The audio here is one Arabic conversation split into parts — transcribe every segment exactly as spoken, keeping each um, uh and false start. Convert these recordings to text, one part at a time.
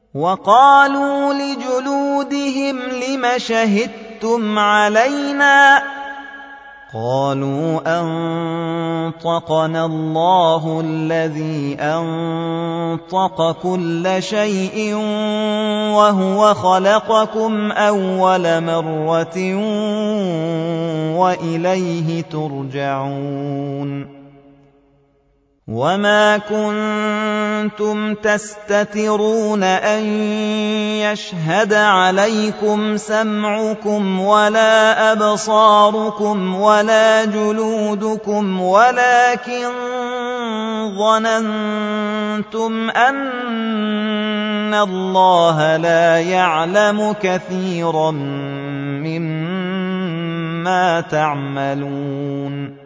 وقالوا لجلودهم لم شهدتم علينا قالوا أنطقنا الله الذي أنطق كل شيء وهو خلقكم أول مرة وإليه ترجعون وما كنتم تستترون أن يشهد عليكم سمعكم ولا أبصاركم ولا جلودكم ولكن ظننتم أن الله لا يعلم كثيرا مما تعملون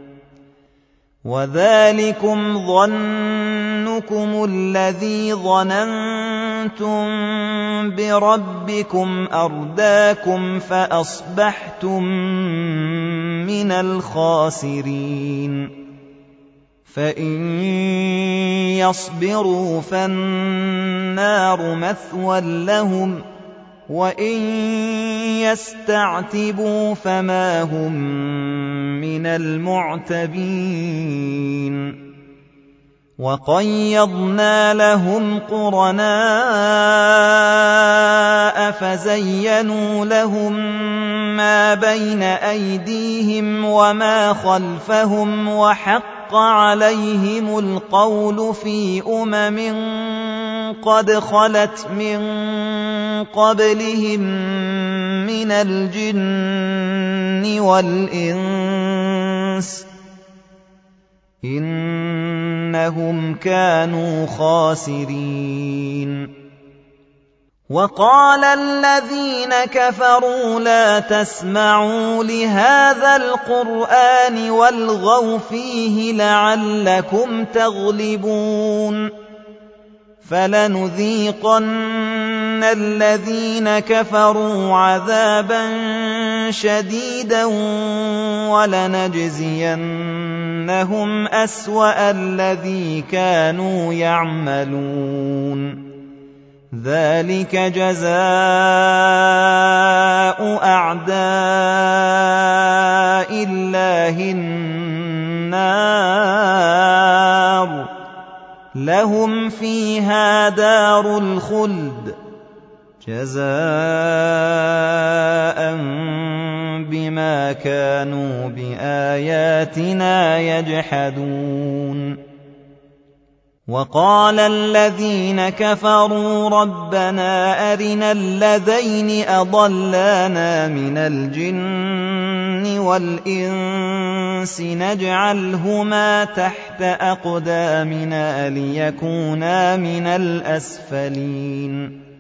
وذلكم ظنكم الذي ظننتم بربكم أرداكم فأصبحتم من الخاسرين فإن يصبروا فالنار مثوى لهم وإن يستعتبوا فما هم من المعتبين وقيضنا لهم قرناء فزينوا لهم ما بين أيديهم وما خلفهم وحق عليهم القول في أمم قد خلت من قبلهم من الجن والإنس إنهم كانوا خاسرين وقال الذين كفروا لا تسمعوا لهذا القرآن والغوا فيه لعلكم تغلبون فلنذيقن الذين كفروا عذابا شديدا ولنجزينهم أسوأ الذي كانوا يعملون ذلك جزاء أعداء الله النار لهم فيها دار الخلد جزاء بما كانوا بآياتنا يجحدون وقال الذين كفروا ربنا أرنا الذين أضلانا من الجن والإنس نجعلهما تحت أقدامنا ليكونا من الأسفلين